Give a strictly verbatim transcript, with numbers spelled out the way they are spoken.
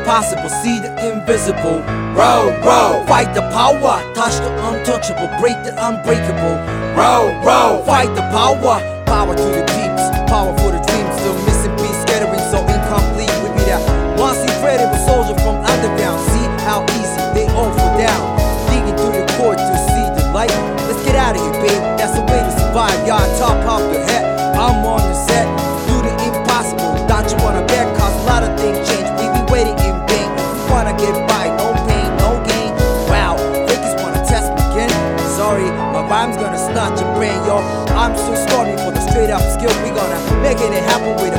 impossible, see the invisible. Row, row, fight the power, touch the untouchable, break the unbreakable. Row, row, fight the power, power to the deeps, power for the dreams. Still missing piece, scattering so incomplete. With me that once incredible soldier from underground. See how easy they all fall down, digging through the core to see the light. Let's get out of here, babe, that's the way to survive. Y'all top off your head, I'm on the set. Do the impossible, don't you wanna bet? Cause a lot of things change, we be waiting in vain. We wanna get by, no pain, no gain. Wow, fakers wanna test me again. Sorry, my rhyme's gonna start your brain, yo. I'm so stormy for the straight up skill. We gonna make it happen with a